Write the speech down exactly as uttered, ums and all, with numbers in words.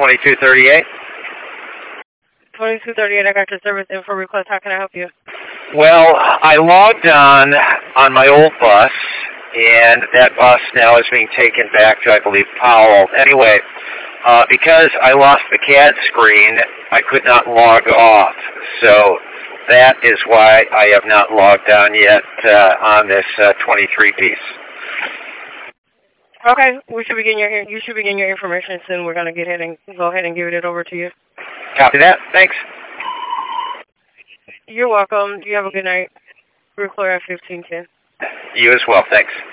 twenty-two thirty-eight. twenty-two thirty-eight, I got your service info request. How can I help you? Well, I logged on on my old bus, and that bus now is being taken back to, I believe, Powell. Anyway, uh, because I lost the C A D screen, I could not log off. So that is why I have not logged on yet uh, on this uh, twenty-three piece. Okay, we should be getting your you should be getting your information soon. We're gonna get ahead and go ahead and give it over to you. Copy that. Thanks. You're welcome. You have a good night. We're clear at fifteen ten. You as well. Thanks.